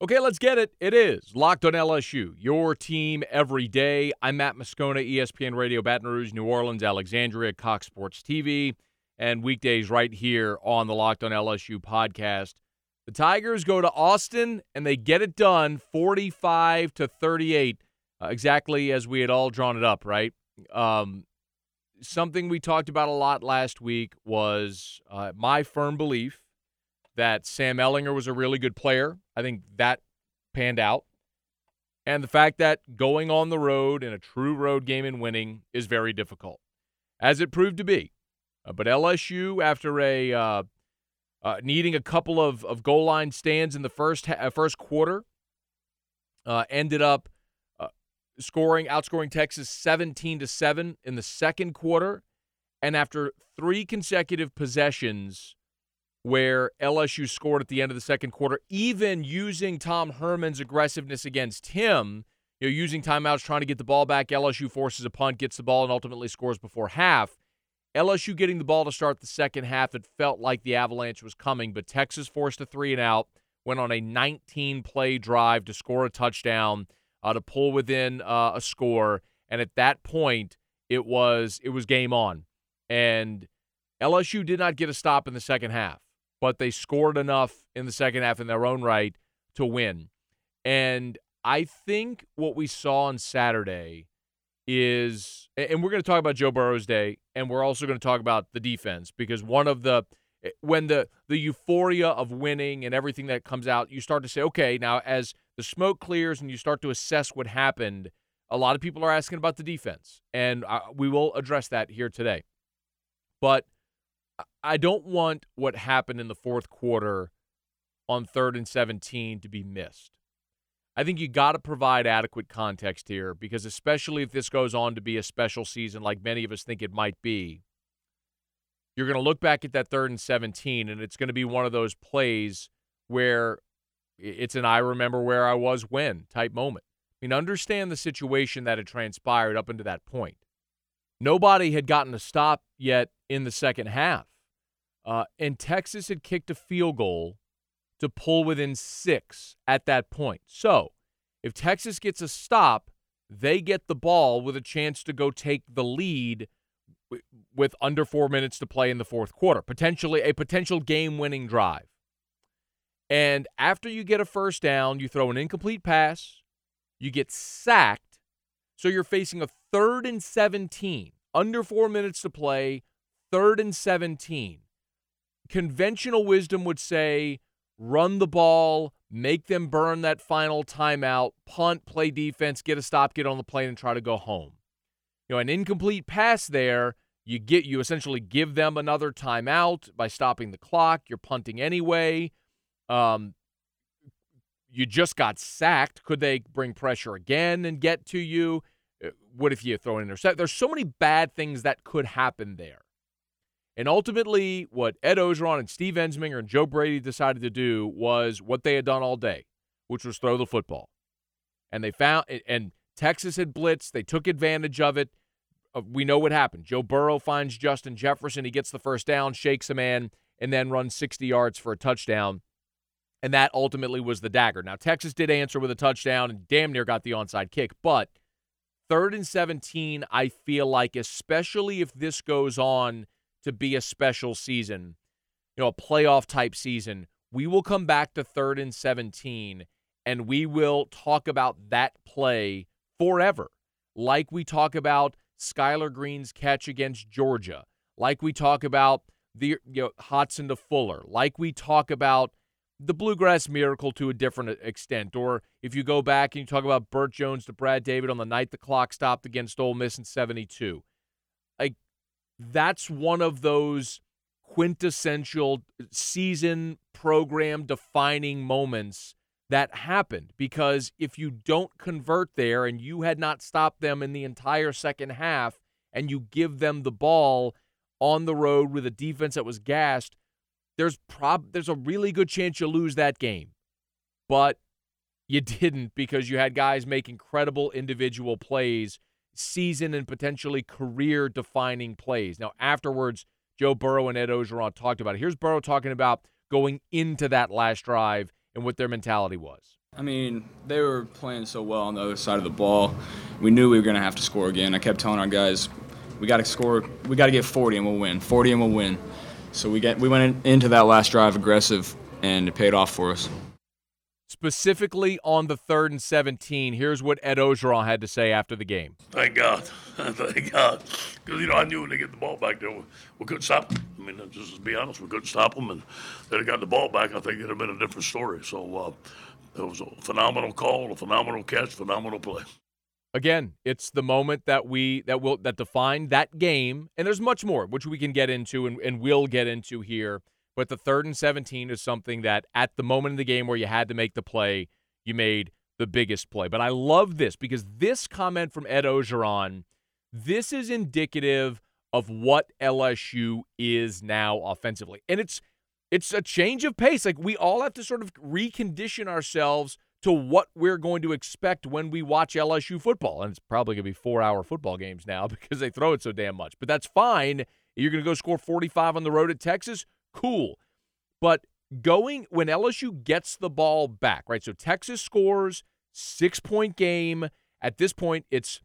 Okay, let's get it. It is Locked on LSU, your team every day. I'm Matt Moscona, ESPN Radio, Baton Rouge, New Orleans, Alexandria, Cox Sports TV, and weekdays right here on the Locked on LSU podcast. The Tigers go to Austin, and they get it done 45-38, exactly as we had all drawn it up, right? Something we talked about a lot last week was my firm belief that Sam Ehlinger was a really good player. I think that panned out. And the fact that going on the road in a true road game and winning is very difficult, as it proved to be. But LSU, after needing a couple of goal line stands in the first quarter, ended up outscoring Texas 17-7 in the second quarter. And after three consecutive possessions where LSU scored at the end of the second quarter, even using Tom Herman's aggressiveness against him, using timeouts, trying to get the ball back, LSU forces a punt, gets the ball, and ultimately scores before half. LSU getting the ball to start the second half, it felt like the avalanche was coming, but Texas forced a 3-and-out, went on a 19-play drive to score a touchdown, to pull within a score, and at that point, it was game on. And LSU did not get a stop in the second half, but they scored enough in the second half in their own right to win. And I think what we saw on Saturday is, and we're going to talk about Joe Burrow's day, and we're also going to talk about the defense, because when the euphoria of winning and everything that comes out, you start to say, okay, now as the smoke clears and you start to assess what happened, a lot of people are asking about the defense, and we will address that here today. But I don't want what happened in the fourth quarter on 3rd and 17 to be missed. I think you got to provide adequate context here, because especially if this goes on to be a special season like many of us think it might be, you're going to look back at that 3rd and 17, and it's going to be one of those plays where it's an I remember where I was when type moment. I mean, understand the situation that had transpired up until that point. Nobody had gotten a stop yet in the second half. And Texas had kicked a field goal to pull within 6 at that point. So if Texas gets a stop, they get the ball with a chance to go take the lead with under 4 minutes to play in the fourth quarter, potentially a potential game-winning drive. And after you get a first down, you throw an incomplete pass, you get sacked, so you're facing a 3rd and 17, under 4 minutes to play, 3rd and 17. Conventional wisdom would say run the ball, make them burn that final timeout, punt, play defense, get a stop, get on the plane, and try to go home. An incomplete pass there, you essentially give them another timeout by stopping the clock. You're punting anyway. You just got sacked. Could they bring pressure again and get to you? What if you throw an intercept? There's so many bad things that could happen there. And ultimately, what Ed Ogeron and Steve Ensminger and Joe Brady decided to do was what they had done all day, which was throw the football. And Texas had blitzed. They took advantage of it. We know what happened. Joe Burrow finds Justin Jefferson. He gets the first down, shakes a man, and then runs 60 yards for a touchdown. And that ultimately was the dagger. Now, Texas did answer with a touchdown and damn near got the onside kick. But 3rd and 17, I feel like, especially if this goes on to be a special season, a playoff-type season, we will come back to 3rd and 17, and we will talk about that play forever, like we talk about Skylar Green's catch against Georgia, like we talk about the Hodson to Fuller, like we talk about the Bluegrass Miracle to a different extent, or if you go back and you talk about Burt Jones to Brad David on the night the clock stopped against Ole Miss in 72. That's one of those quintessential season program defining moments that happened, because if you don't convert there and you had not stopped them in the entire second half and you give them the ball on the road with a defense that was gassed, there's a really good chance you lose that game. But you didn't, because you had guys make incredible individual plays, season and potentially career-defining plays. Now, afterwards, Joe Burrow and Ed Ogeron talked about it. Here's Burrow talking about going into that last drive and what their mentality was. I mean, they were playing so well on the other side of the ball. We knew we were going to have to score again. I kept telling our guys, we got to score. We got to get 40 and we'll win. 40 and we'll win. So we went into that last drive aggressive, and it paid off for us. Specifically on the 3rd and 17, here's what Ed Orgeron had to say after the game. Thank God. Thank God. Because, I knew when they get the ball back there, we couldn't stop them. I mean, just to be honest, we couldn't stop them. And they'd have got the ball back, I think it'd have been a different story. So it was a phenomenal call, a phenomenal catch, phenomenal play. Again, it's the moment that defined that game, and there's much more, which we can get into and will get into here. But the 3rd and 17 is something that at the moment in the game where you had to make the play, you made the biggest play. But I love this because this comment from Ed Orgeron, this is indicative of what LSU is now offensively. And it's a change of pace. Like, we all have to sort of recondition ourselves to what we're going to expect when we watch LSU football. And it's probably going to be 4-hour football games now because they throw it so damn much. But that's fine. You're going to go score 45 on the road at Texas? Cool. But when LSU gets the ball back, right? So Texas scores, 6-point game. At this point, it's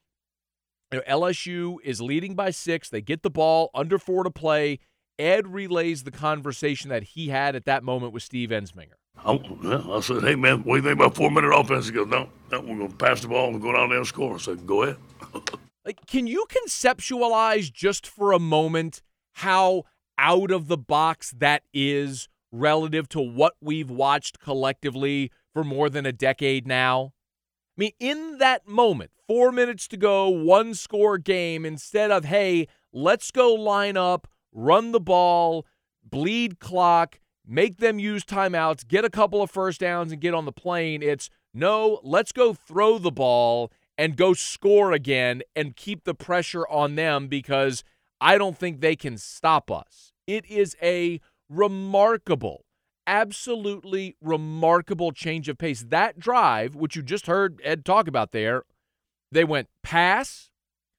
LSU is leading by 6. They get the ball, under 4 to play. Ed relays the conversation that he had at that moment with Steve Ensminger. I said, hey, man, what do you think about 4-minute offense? He goes, no, we're going to pass the ball and go down there and score. I said, go ahead. Like, can you conceptualize just for a moment how out of the box that is relative to what we've watched collectively for more than a decade now? I mean, in that moment, 4 minutes to go, 1-score game, instead of, hey, let's go line up, run the ball, bleed clock, make them use timeouts, get a couple of first downs, and get on the plane. It's, no, let's go throw the ball and go score again and keep the pressure on them because I don't think they can stop us. It is a remarkable, absolutely remarkable change of pace. That drive, which you just heard Ed talk about there, they went pass,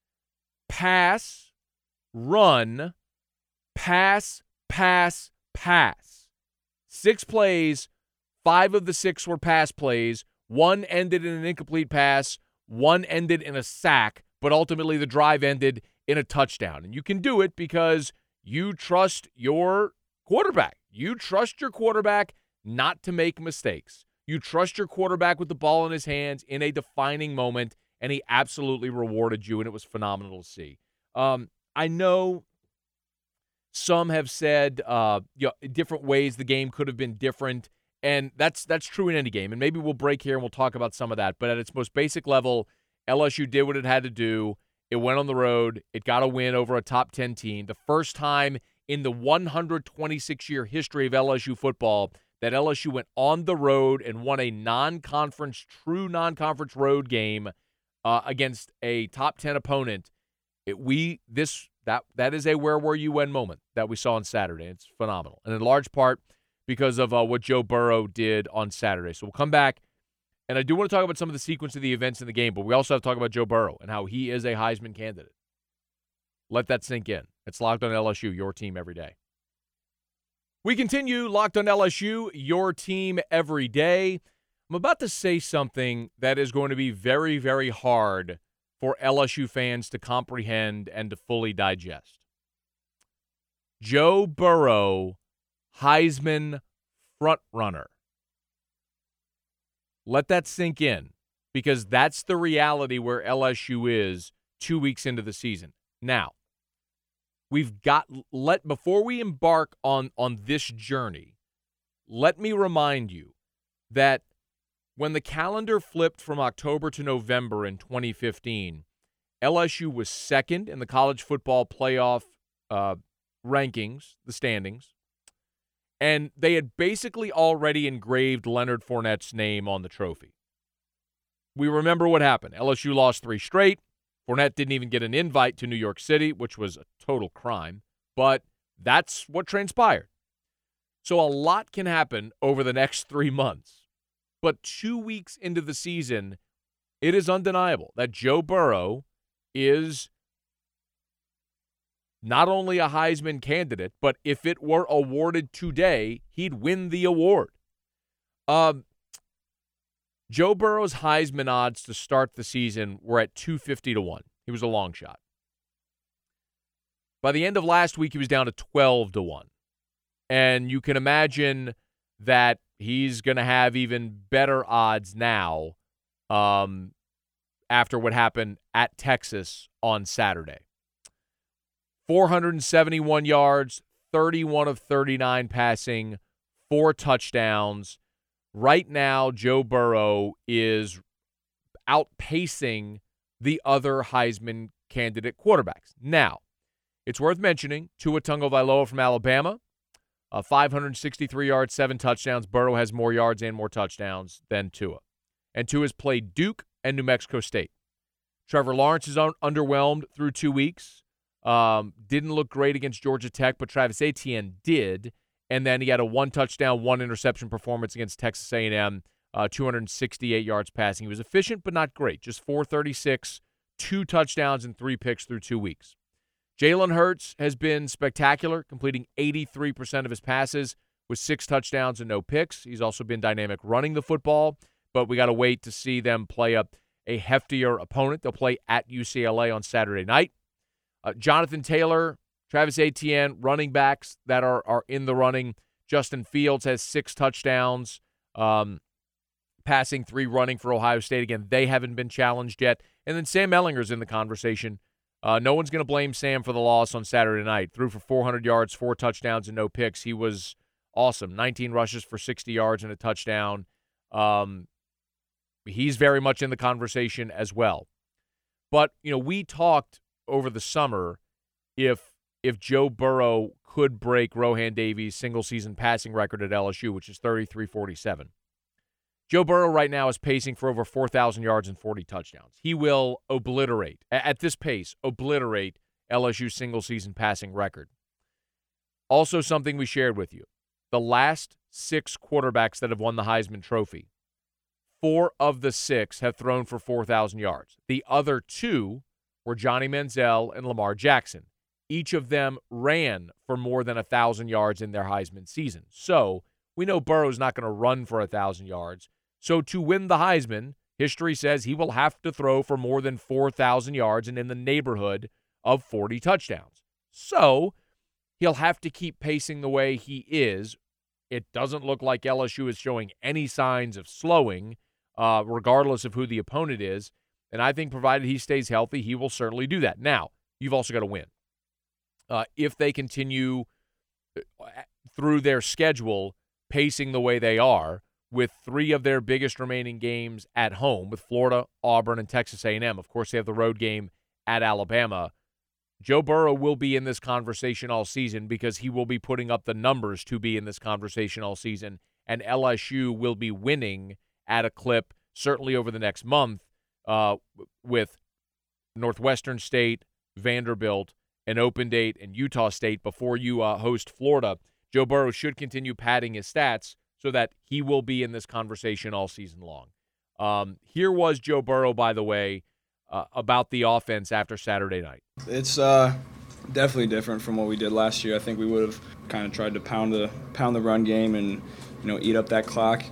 run, pass, 6 plays, 5 of the 6 were pass plays. 1 ended in an incomplete pass. 1 ended in a sack, but ultimately the drive ended in a touchdown. And you can do it because you trust your quarterback. You trust your quarterback not to make mistakes. You trust your quarterback with the ball in his hands in a defining moment, and he absolutely rewarded you, and it was phenomenal to see. I know some have said different ways the game could have been different, and that's true in any game. And maybe we'll break here and we'll talk about some of that. But at its most basic level, LSU did what it had to do. It went on the road. It got a win over a top 10 team. The first time in the 126-year history of LSU football that LSU went on the road and won a true non-conference road game against a top 10 opponent. That is a where were you when moment that we saw on Saturday. It's phenomenal. And in large part because of what Joe Burrow did on Saturday. So we'll come back. And I do want to talk about some of the sequence of the events in the game, but we also have to talk about Joe Burrow and how he is a Heisman candidate. Let that sink in. It's Locked on LSU, your team every day. We continue Locked on LSU, your team every day. I'm about to say something that is going to be very, very hard for LSU fans to comprehend and to fully digest. Joe Burrow, Heisman frontrunner. Let that sink in, because that's the reality where LSU is 2 weeks into the season. Now, before we embark on this journey, let me remind you that when the calendar flipped from October to November in 2015, LSU was second in the college football playoff rankings, the standings, and they had basically already engraved Leonard Fournette's name on the trophy. We remember what happened. LSU lost 3 straight. Fournette didn't even get an invite to New York City, which was a total crime, but that's what transpired. So a lot can happen over the next 3 months. But 2 weeks into the season, it is undeniable that Joe Burrow is not only a Heisman candidate, but if it were awarded today, he'd win the award. Joe Burrow's Heisman odds to start the season were at 250-1. He was a long shot. By the end of last week, he was down to 12-1. And you can imagine that he's going to have even better odds now after what happened at Texas on Saturday. 471 yards, 31 of 39 passing, 4 touchdowns. Right now, Joe Burrow is outpacing the other Heisman candidate quarterbacks. Now, it's worth mentioning Tua Tagovailoa from Alabama, 563 yards, 7 touchdowns. Burrow has more yards and more touchdowns than Tua. And Tua's played Duke and New Mexico State. Trevor Lawrence is underwhelmed through 2 weeks. Didn't look great against Georgia Tech, but Travis Etienne did. And then he had a 1-touchdown, 1-interception performance against Texas A&M, 268 yards passing. He was efficient, but not great. Just 436, 2 touchdowns, and 3 picks through 2 weeks. Jalen Hurts has been spectacular, completing 83% of his passes with 6 touchdowns and no picks. He's also been dynamic running the football, but we got to wait to see them play a heftier opponent. They'll play at UCLA on Saturday night. Jonathan Taylor, Travis Etienne, running backs that are in the running. Justin Fields has 6 touchdowns, passing 3 running for Ohio State. Again, they haven't been challenged yet. And then Sam Ehlinger's in the conversation. No one's going to blame Sam for the loss on Saturday night. Threw for 400 yards, 4 touchdowns, and no picks. He was awesome. 19 rushes for 60 yards and a touchdown. He's very much in the conversation as well. But, we talked over the summer if Joe Burrow could break Rohan Davies' single-season passing record at LSU, which is 33-47. Joe Burrow right now is pacing for over 4,000 yards and 40 touchdowns. He will obliterate, at this pace, LSU's single-season passing record. Also something we shared with you, the last 6 quarterbacks that have won the Heisman Trophy, 4 of the 6 have thrown for 4,000 yards. The other 2 were Johnny Manziel and Lamar Jackson. Each of them ran for more than 1,000 yards in their Heisman season. So we know Burrow's not going to run for 1,000 yards. So to win the Heisman, history says he will have to throw for more than 4,000 yards and in the neighborhood of 40 touchdowns. So he'll have to keep pacing the way he is. It doesn't look like LSU is showing any signs of slowing, regardless of who the opponent is. And I think provided he stays healthy, he will certainly do that. Now, you've also got to win. If they continue through their schedule pacing the way they are, with 3 of their biggest remaining games at home, with Florida, Auburn, and Texas A&M. Of course, they have the road game at Alabama. Joe Burrow will be in this conversation all season because he will be putting up the numbers to be in this conversation all season, and LSU will be winning at a clip certainly over the next month with Northwestern State, Vanderbilt, an open date, and Utah State before you host Florida. Joe Burrow should continue padding his stats so that he will be in this conversation all season long. Here was Joe Burrow, by the way, about the offense after Saturday night. It's definitely different from what we did last year. I think we would have kind of tried to pound the run game and eat up that clock.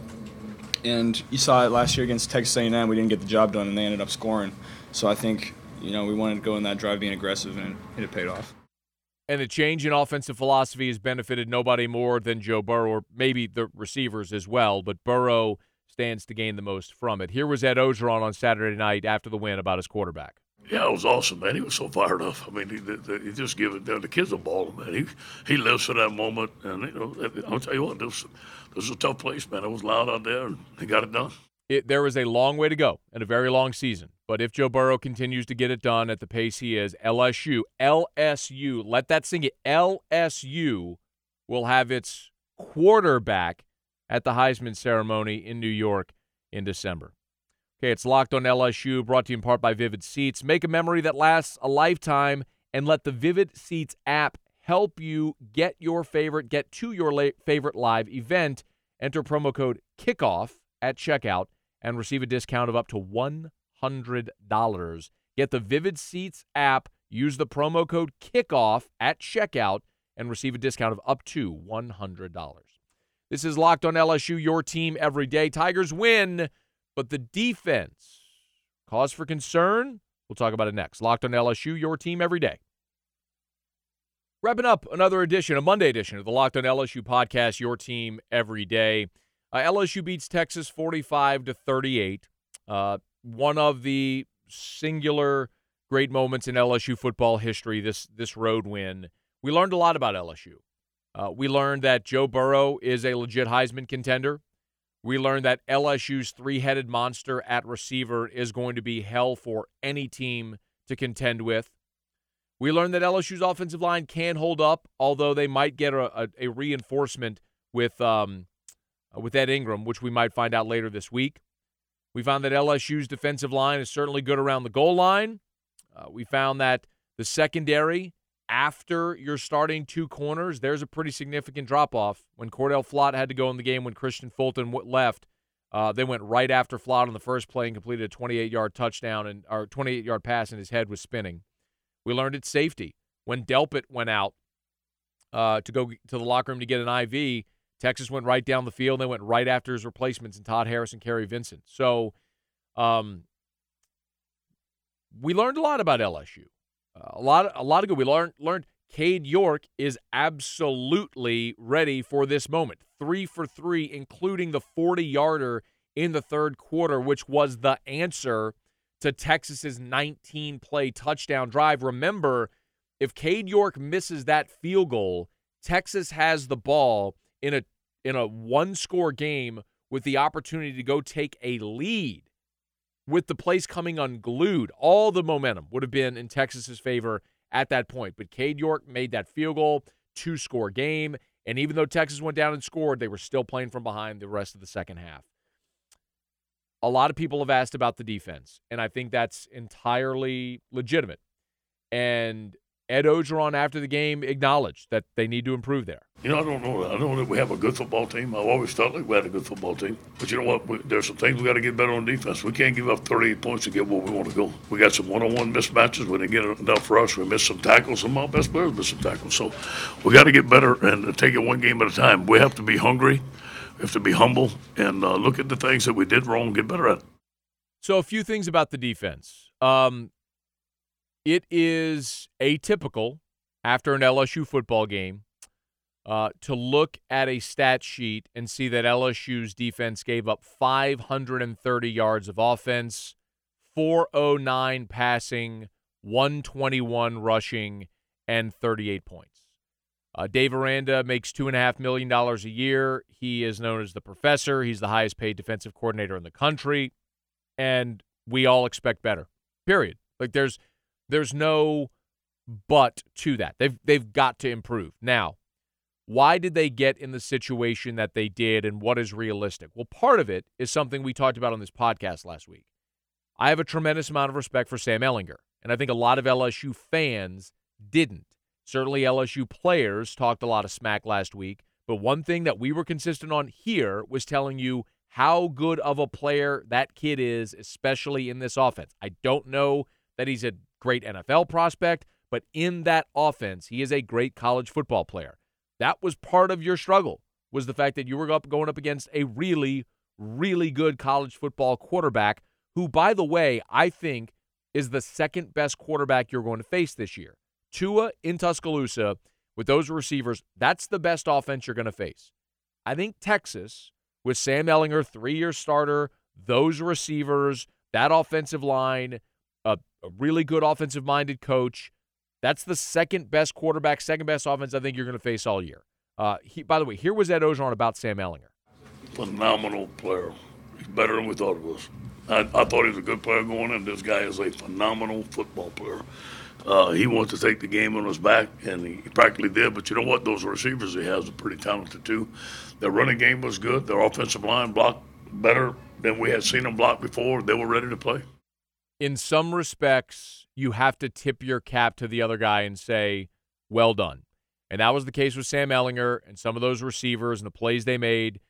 And you saw it last year against Texas A&M. We didn't get the job done, and they ended up scoring. So I think we wanted to go in that drive being aggressive, and it paid off. And the change in offensive philosophy has benefited nobody more than Joe Burrow, or maybe the receivers as well, but Burrow stands to gain the most from it. Here was Ed Ogeron on Saturday night after the win about his quarterback. Yeah, it was awesome, man. He was so fired up. I mean, he just give it down. The kid's a baller, man. He lives for that moment, and I'll tell you what, this was a tough place, man. It was loud out there, and they got it done. There is a long way to go and a very long season. But if Joe Burrow continues to get it done at the pace he is, LSU, let that sink in. LSU will have its quarterback at the Heisman ceremony in New York in December. Okay, it's Locked on LSU, brought to you in part by Vivid Seats. Make a memory that lasts a lifetime and let the Vivid Seats app help you get to your favorite live event. Enter promo code KICKOFF at checkout and receive a discount of up to $100. Get the Vivid Seats app, use the promo code KICKOFF at checkout, and receive a discount of up to $100. This is Locked on LSU, your team every day. Tigers win But the defense, cause for concern? We'll talk about it next. Locked on LSU, your team every day. Wrapping up another edition, a Monday edition of the Locked on LSU podcast, your team every day. LSU beats Texas 45-38. One of the singular great moments in LSU football history, this road win. We learned a lot about LSU. We learned that Joe Burrow is a legit Heisman contender. We learned that LSU's three-headed monster at receiver is going to be hell for any team to contend with. We learned that LSU's offensive line can hold up, although they might get a reinforcement with Ed Ingram, which we might find out later this week. We found that LSU's defensive line is certainly good around the goal line. We found that the secondary, after your starting two corners, there's a pretty significant drop-off. When Cordell Flott had to go in the game when Christian Fulton left, they went right after Flott on the first play and completed a 28-yard touchdown or 28-yard pass, and his head was spinning. We learned at safety. When Delpit went out to go to the locker room to get an IV, Texas went right down the field. They went right after his replacements in Todd Harris and Kerry Vincent. So we learned a lot about LSU. A lot of good. We learned Cade York is absolutely ready for this moment. 3 for 3, including the 40-yarder in the third quarter, which was the answer to Texas's 19-play touchdown drive. Remember, if Cade York misses that field goal, Texas has the ball in a one-score game with the opportunity to go take a lead. With the place coming unglued, all the momentum would have been in Texas's favor at that point. But Cade York made that field goal, 2-score game, and even though Texas went down and scored, they were still playing from behind the rest of the second half. A lot of people have asked about the defense, and I think that's entirely legitimate. And Ed Orgeron, after the game, acknowledged that they need to improve there. I don't know. I know that we have a good football team. I've always felt like we had a good football team. But you know what? There's some things we got to get better on defense. We can't give up 38 points to get where we want to go. We got some one-on-one mismatches. We didn't get enough for us. We missed some tackles. Some of our best players missed some tackles. So we got to get better and take it one game at a time. We have to be hungry. We have to be humble and look at the things that we did wrong and get better at it. So a few things about the defense. It is atypical after an LSU football game to look at a stat sheet and see that LSU's defense gave up 530 yards of offense, 409 passing, 121 rushing, and 38 points. Dave Aranda makes $2.5 million a year. He is known as the professor. He's the highest paid defensive coordinator in the country, and we all expect better, period. Like there's no but to that. They've got to improve. Now, why did they get in the situation that they did, and what is realistic? Well, part of it is something we talked about on this podcast last week. I have a tremendous amount of respect for Sam Ehlinger, and I think a lot of LSU fans didn't. Certainly LSU players talked a lot of smack last week, but one thing that we were consistent on here was telling you how good of a player that kid is, especially in this offense. I don't know that he's a great NFL prospect, but in that offense, he is a great college football player. That was part of your struggle, was the fact that you were going up against a really, really good college football quarterback who, by the way, I think is the second best quarterback you're going to face this year. Tua in Tuscaloosa with those receivers, that's the best offense you're going to face. I think Texas, with Sam Ehlinger, 3-year starter, those receivers, that offensive line, a really good offensive-minded coach, that's the second best quarterback, second best offense I think you're going to face all year. By the way, here was Ed Orgeron about Sam Ehlinger. Phenomenal player. He's better than we thought he was. I thought he was a good player going in. This guy is a phenomenal football player. He wants to take the game on his back, and he practically did. But you know what? Those receivers he has are pretty talented too. Their running game was good. Their offensive line blocked better than we had seen them block before. They were ready to play. In some respects, you have to tip your cap to the other guy and say, well done. And that was the case with Sam Ehlinger and some of those receivers and the plays they made.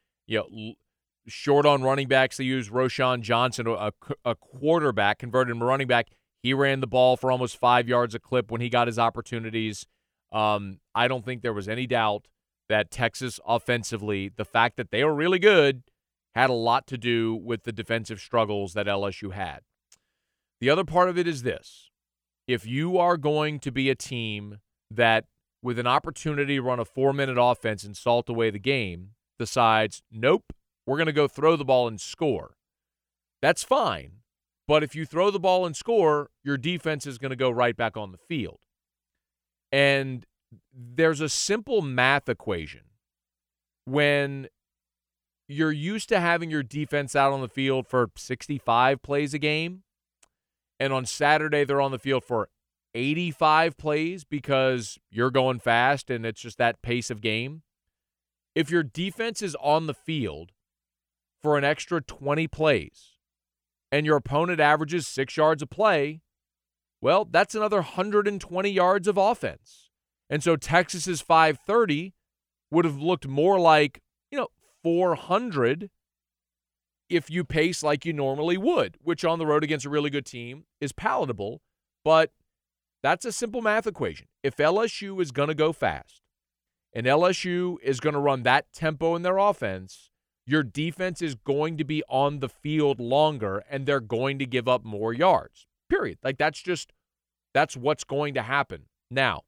Short on running backs, they used Roschon Johnson, a quarterback, converted him to running back. He ran the ball for almost 5 yards a clip when he got his opportunities. I don't think there was any doubt that Texas offensively, the fact that they were really good, had a lot to do with the defensive struggles that LSU had. The other part of it is this. If you are going to be a team that, with an opportunity to run a 4-minute offense and salt away the game, decides, nope, we're going to go throw the ball and score, that's fine. But if you throw the ball and score, your defense is going to go right back on the field. And there's a simple math equation. When you're used to having your defense out on the field for 65 plays a game, and on Saturday they're on the field for 85 plays because you're going fast and it's just that pace of game. If your defense is on the field for an extra 20 plays and your opponent averages 6 yards a play, well, that's another 120 yards of offense. And so Texas's 530 would have looked more like, 400 if you pace like you normally would, which on the road against a really good team is palatable. But that's a simple math equation. If LSU is going to go fast and LSU is going to run that tempo in their offense, your defense is going to be on the field longer and they're going to give up more yards, period. Like that's what's going to happen. Now,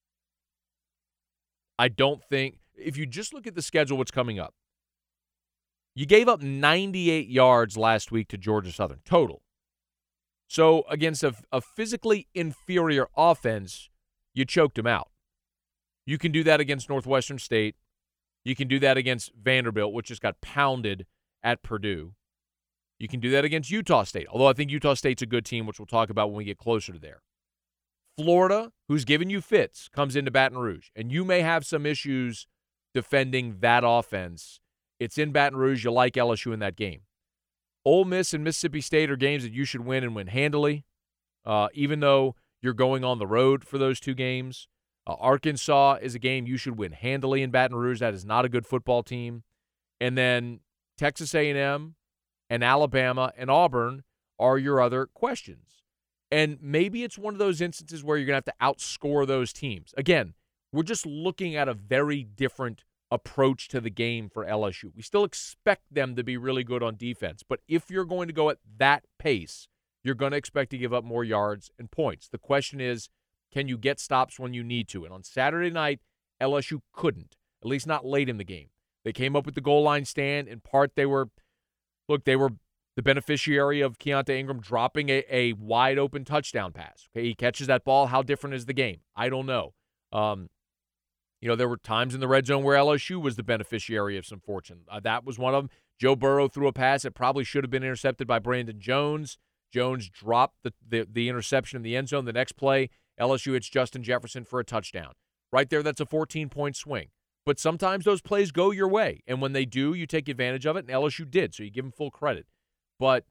I don't think, if you just look at the schedule, what's coming up, you gave up 98 yards last week to Georgia Southern, total. So against a physically inferior offense, you choked them out. You can do that against Northwestern State. You can do that against Vanderbilt, which just got pounded at Purdue. You can do that against Utah State, although I think Utah State's a good team, which we'll talk about when we get closer to there. Florida, who's giving you fits, comes into Baton Rouge, and you may have some issues defending that offense. It's in Baton Rouge. You like LSU in that game. Ole Miss and Mississippi State are games that you should win and win handily, even though you're going on the road for those two games. Arkansas is a game you should win handily in Baton Rouge. That is not a good football team. And then Texas A&M and Alabama and Auburn are your other questions. And maybe it's one of those instances where you're going to have to outscore those teams. Again, we're just looking at a very different approach to the game for LSU. We still expect them to be really good on defense, but if you're going to go at that pace, you're going to expect to give up more yards and points. The question is, can you get stops when you need to? And on Saturday night, LSU couldn't, at least not late in the game. They came up with the goal line stand. In part, they were the beneficiary of Keontae Ingram dropping a wide-open touchdown pass. Okay, he catches that ball. How different is the game? I don't know. There were times in the red zone where LSU was the beneficiary of some fortune. That was one of them. Joe Burrow threw a pass that probably should have been intercepted by Brandon Jones. Jones dropped the interception in the end zone. The next play, LSU hits Justin Jefferson for a touchdown. Right there, that's a 14-point swing. But sometimes those plays go your way, and when they do, you take advantage of it, and LSU did, so you give them full credit. But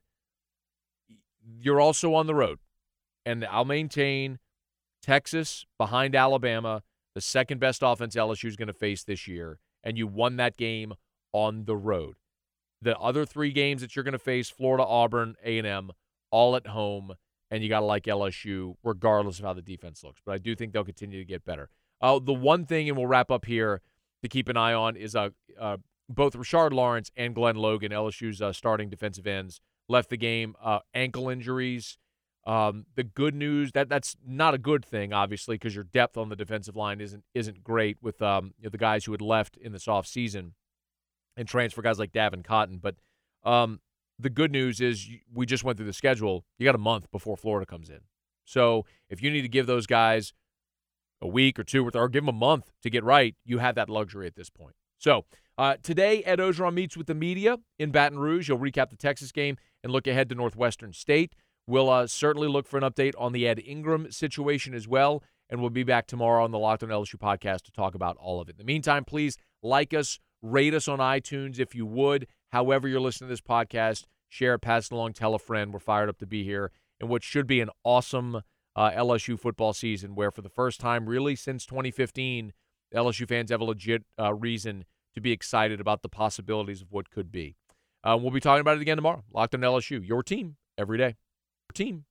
you're also on the road, and I'll maintain Texas behind Alabama, the second-best offense LSU is going to face this year, and you won that game on the road. The other three games that you're going to face, Florida, Auburn, A&M, all at home, and you got to like LSU regardless of how the defense looks. But I do think they'll continue to get better. The one thing, and we'll wrap up here, to keep an eye on is both Rashard Lawrence and Glenn Logan, LSU's starting defensive ends, left the game, ankle injuries. The good news, that's not a good thing, obviously, because your depth on the defensive line isn't great with the guys who had left in this offseason and transfer guys like Davin Cotton. But the good news is we just went through the schedule. You got a month before Florida comes in. So if you need to give those guys a week or two or give them a month to get right, you have that luxury at this point. So today, Ed Ogeron meets with the media in Baton Rouge. He'll recap the Texas game and look ahead to Northwestern State. We'll certainly look for an update on the Ed Ingram situation as well, and we'll be back tomorrow on the Locked On LSU podcast to talk about all of it. In the meantime, please like us, rate us on iTunes if you would. However you're listening to this podcast, share it, pass it along, tell a friend. We're fired up to be here in what should be an awesome LSU football season where for the first time really since 2015, LSU fans have a legit reason to be excited about the possibilities of what could be. We'll be talking about it again tomorrow. Locked On LSU, your team every day. Team